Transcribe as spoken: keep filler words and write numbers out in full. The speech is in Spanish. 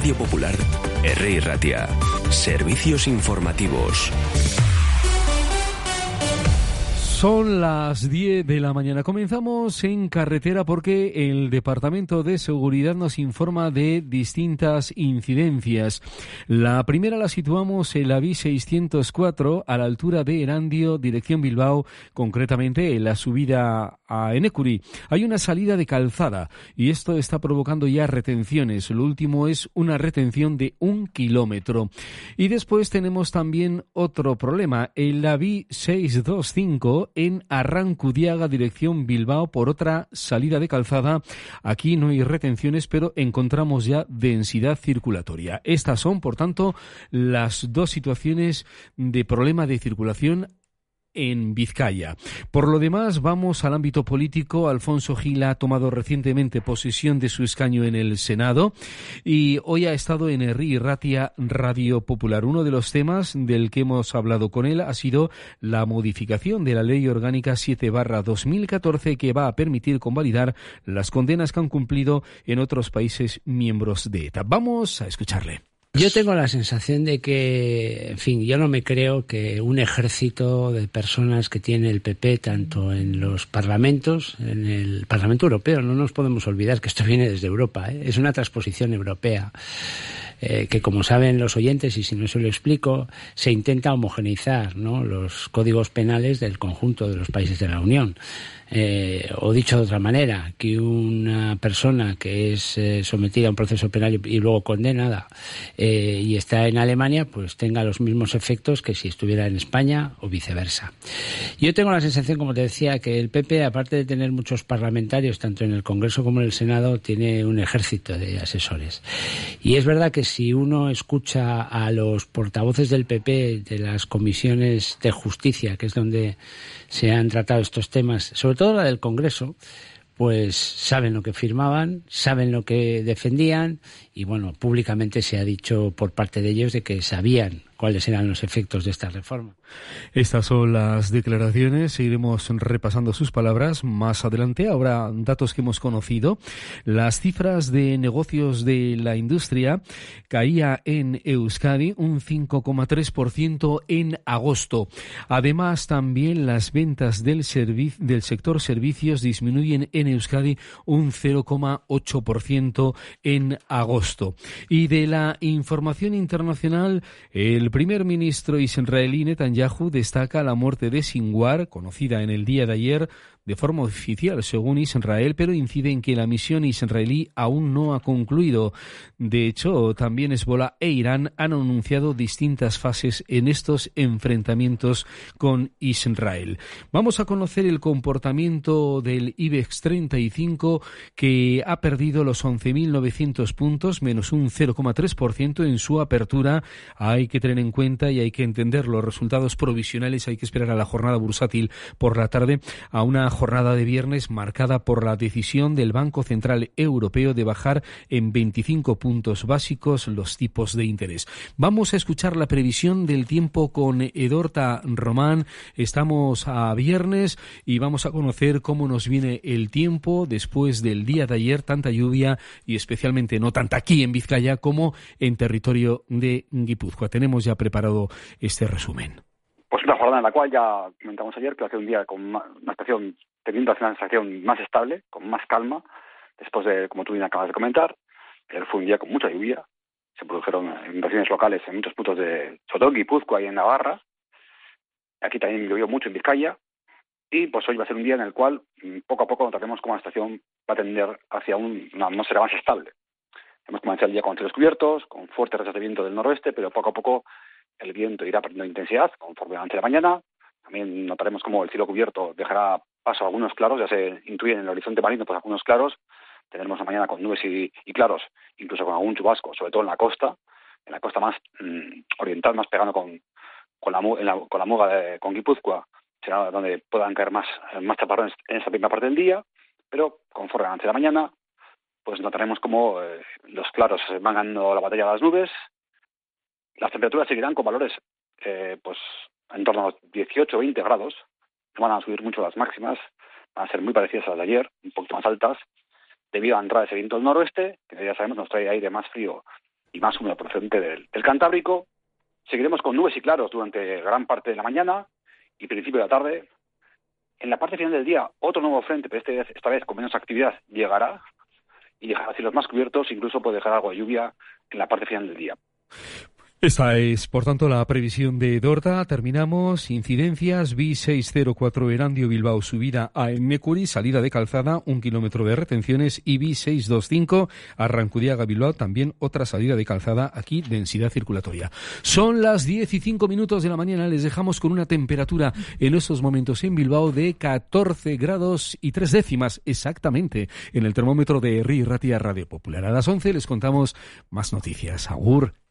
Radio Popular, Herri Ratia. Servicios informativos. Son las diez de la mañana. Comenzamos en carretera porque el Departamento de Seguridad nos informa de distintas incidencias. La primera la situamos en la B seiscientos cuatro a la altura de Erandio, dirección Bilbao, concretamente en la subida a Enekuri. Hay una salida de calzada y esto está provocando ya retenciones. Lo último es una retención de un kilómetro. Y después tenemos también otro problema en la B seiscientos veinticinco en Arrancudiaga, dirección Bilbao, por otra salida de calzada. Aquí no hay retenciones, pero encontramos ya densidad circulatoria. Estas son, por tanto, las dos situaciones de problema de circulación en Vizcaya. Por lo demás, vamos al ámbito político. Alfonso Gil ha tomado recientemente posesión de su escaño en el Senado y hoy ha estado en Herri Ratia Radio Popular. Uno de los temas del que hemos hablado con él ha sido la modificación de la Ley Orgánica siete barra dos mil catorce, que va a permitir convalidar las condenas que han cumplido en otros países miembros de ETA. Vamos a escucharle. Yo tengo la sensación de que, en fin, yo no me creo que un ejército de personas que tiene el P P, tanto en los parlamentos, en el Parlamento Europeo, no nos podemos olvidar que esto viene desde Europa, ¿eh? Es una transposición europea, eh, que como saben los oyentes, y si no se lo explico, se intenta homogeneizar, ¿no?, los códigos penales del conjunto de los países de la Unión. Eh, o dicho de otra manera, que una persona que es eh, sometida a un proceso penal y, y luego condenada eh, y está en Alemania, pues tenga los mismos efectos que si estuviera en España o viceversa. Yo tengo la sensación, como te decía, que el P P, aparte de tener muchos parlamentarios, tanto en el Congreso como en el Senado, tiene un ejército de asesores. Y es verdad que si uno escucha a los portavoces del P P de las comisiones de justicia, que es donde se han tratado estos temas, sobre todo la del Congreso, pues saben lo que firmaban, saben lo que defendían y, bueno, públicamente se ha dicho por parte de ellos de que sabían cuáles eran los efectos de esta reforma. Estas son las declaraciones, seguiremos repasando sus palabras más adelante. Ahora, datos que hemos conocido. Las cifras de negocios de la industria caía en Euskadi un cinco coma tres por ciento en agosto. Además, también las ventas del, servi- del sector servicios disminuyen en Euskadi un cero coma ocho por ciento en agosto. Y de la información internacional, el primer ministro israelí Netanyahu destaca la muerte de Sinwar, conocida en el día de ayer de forma oficial, según Israel, pero incide en que la misión israelí aún no ha concluido. De hecho, también Hezbollah e Irán han anunciado distintas fases en estos enfrentamientos con Israel. Vamos a conocer el comportamiento del IBEX treinta y cinco, que ha perdido los once mil novecientos puntos, menos un cero coma tres por ciento en su apertura. Hay que tener en cuenta y hay que entender los resultados provisionales. Hay que esperar a la jornada bursátil por la tarde, a una jornada de viernes marcada por la decisión del Banco Central Europeo de bajar en veinticinco puntos básicos los tipos de interés. Vamos a escuchar la previsión del tiempo con Edorta Román. Estamos a viernes y vamos a conocer cómo nos viene el tiempo después del día de ayer, tanta lluvia y especialmente no tanta aquí en Vizcaya como en territorio de Guipúzcoa. Tenemos ya preparado este resumen. Pues una jornada en la cual ya comentamos ayer que va a ser un día con una estación, teniendo hacia una estación más estable, con más calma, después de, como tú bien acabas de comentar. Ayer fue un día con mucha lluvia, se produjeron inundaciones locales en muchos puntos de, sobre todo en Guipúzcoa y en Navarra. Aquí también llovió mucho en Vizcaya, y pues hoy va a ser un día en el cual poco a poco notaremos cómo la estación va a tender hacia un, una atmósfera más estable. Hemos comenzado el día con cielos cubiertos, con fuertes rachas de viento del noroeste, pero poco a poco el viento irá perdiendo intensidad conforme avance la mañana. También notaremos cómo el cielo cubierto dejará paso a algunos claros, ya se intuyen en el horizonte marino pues algunos claros. Tendremos una mañana con nubes y, y claros, incluso con algún chubasco, sobre todo en la costa, en la costa más mmm, oriental, más pegando con, con la, en la con la muga de, con Guipúzcoa, será donde puedan caer más, más chaparrones en esa primera parte del día, pero conforme avance la mañana, pues notaremos cómo eh, los claros van ganando la batalla de las nubes. Las temperaturas seguirán con valores eh, pues en torno a los dieciocho o veinte grados. No van a subir mucho las máximas, van a ser muy parecidas a las de ayer, un poquito más altas, debido a la entrada de ese viento del noroeste, que ya sabemos nos trae aire más frío y más húmedo procedente del, del Cantábrico. Seguiremos con nubes y claros durante gran parte de la mañana y principio de la tarde. En la parte final del día, otro nuevo frente, pero este, esta vez con menos actividad, llegará y dejará cielos más cubiertos, incluso puede dejar algo de lluvia en la parte final del día. Esta es, por tanto, la previsión de Dorta. Terminamos. Incidencias: B seiscientos cuatro Erandio Bilbao, subida a Ennecuri, salida de Calzada, un kilómetro de retenciones, y B seiscientos veinticinco Arrancudiaga Bilbao, también otra salida de Calzada, aquí densidad circulatoria. Son las diez y cinco minutos de la mañana. Les dejamos con una temperatura en estos momentos en Bilbao de catorce grados y tres décimas, exactamente, en el termómetro de Herri Ratia Radio Popular. A las once les contamos más noticias. Agur.